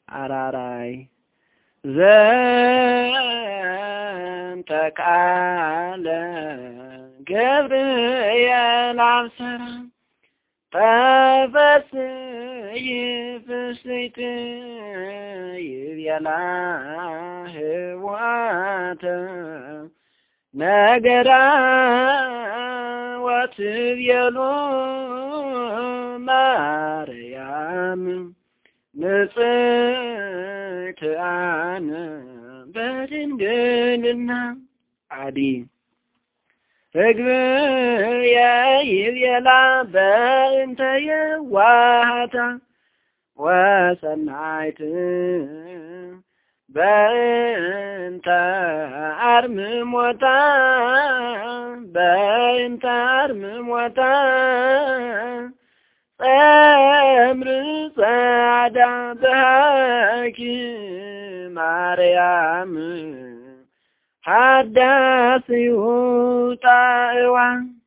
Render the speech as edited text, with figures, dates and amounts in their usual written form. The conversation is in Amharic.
አራራይ ዘንተ ቃለ ገብርኤል አብሰራ ተፈስሒ ፍስሕት ይቤላ ህወሓተ ነገራ ወትቤሎ ማርያም ንጽሕት አነ በድንግልና አዲ ርግብየ ይቤላ በእንተ የዋሃታ ወሰናይት በእንተ አርምሞታ ጸምር ጸዳ በሃኪ ማርያም ሀዳስ ይውጣ እዋ